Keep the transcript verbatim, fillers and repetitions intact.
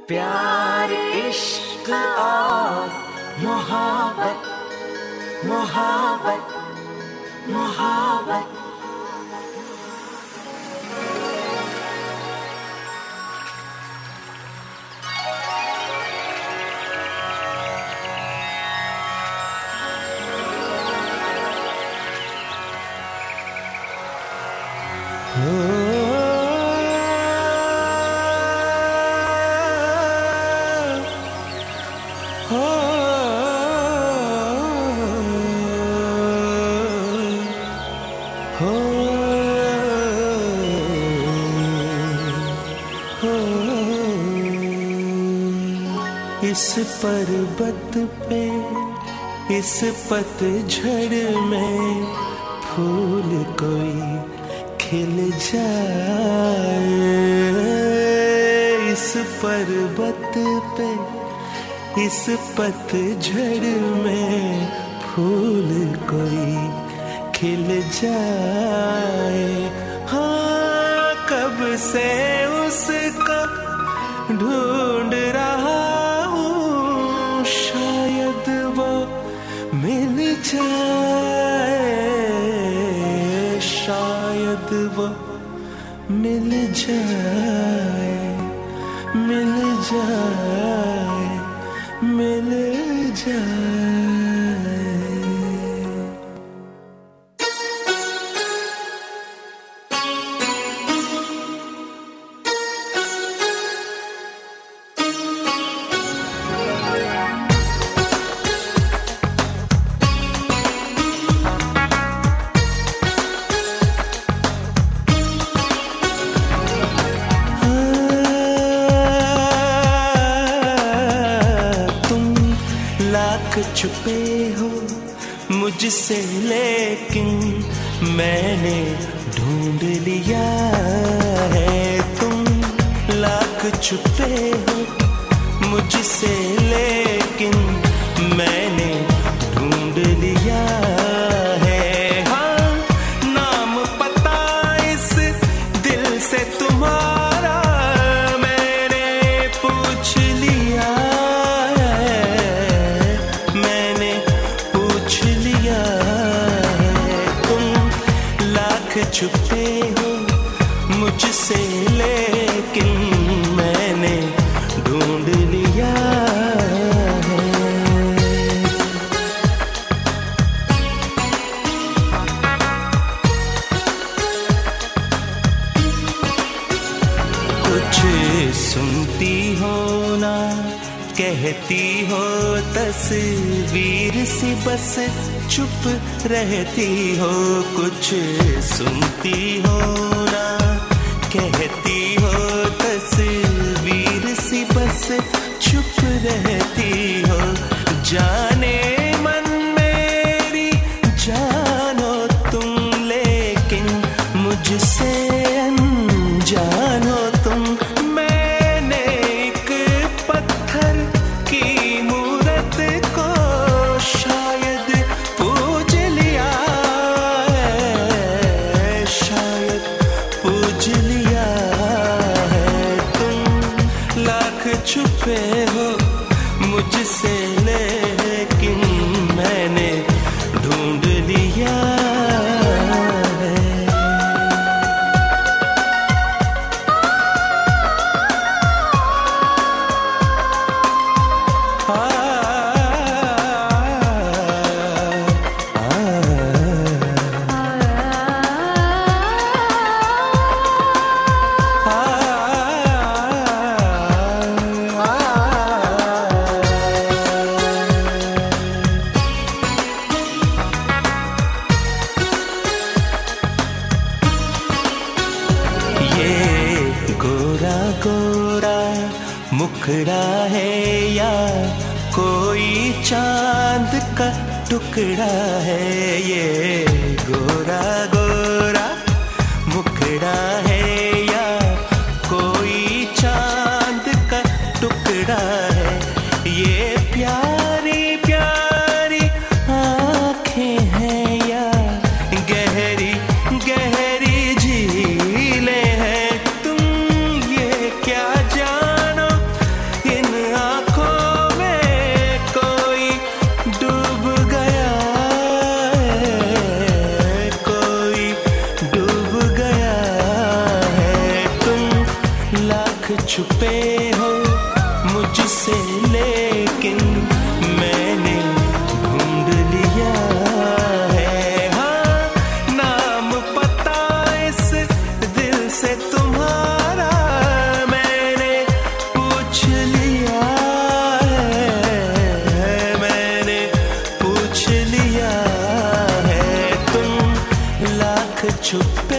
प्यार इश्क और मोहब्बत मोहब्बत मोहब्बत इस पर्वत पे इस पतझड़ में फूल कोई खिल जाए। इस पर्वत पे इस पतझड़ में फूल कोई खिल जाए। हाँ, कब से उसका ढूंढ रहा हूँ, शायद वो मिल जाए, शायद वो मिल जाए, मिल जाए, मिल जाए। छुपे हो मुझसे लेकिन मैंने ढूंढ लिया है। तुम लाख छुपे हो मुझसे लेकिन मैंने ढूंढ लिया है। हाँ, नाम पता इस दिल से तुम्हारा मैंने पूछ लिया। छुपे हो मुझसे लेकिन मैंने ढूंढ लिया है। कुछ सुनती हो ना कहती हो तस्वीर सी बस चुप रहती हो। कुछ सुनती हो ना कहती हो तस्वीर सी बस चुप रहती हो। जाने मन मेरी जानो तुम लेकिन मुझसे अनजान हो तुम। मैंने एक पत्थर की मूरत को शायद पूज लिया है, शायद पूज लिया है। तुम लाख छुपे हो मुझसे लेकिन मैंने ढूंढ लिया है। मुखड़ा है या कोई चांद का टुकड़ा है। ये गोरा गोरा मुखड़ा है या कोई चांद का टुकड़ा है। ये प्यारी प्यारी आँखें हैं या गहरी गहरी झीलें हैं। तुम ये क्या जानो छुपे हो मुझसे, लेकिन मैंने ढूंढ लिया है। हाँ, नाम पता इस दिल से तुम्हारा मैंने पूछ लिया है, मैंने पूछ लिया है। तुम लाख छुप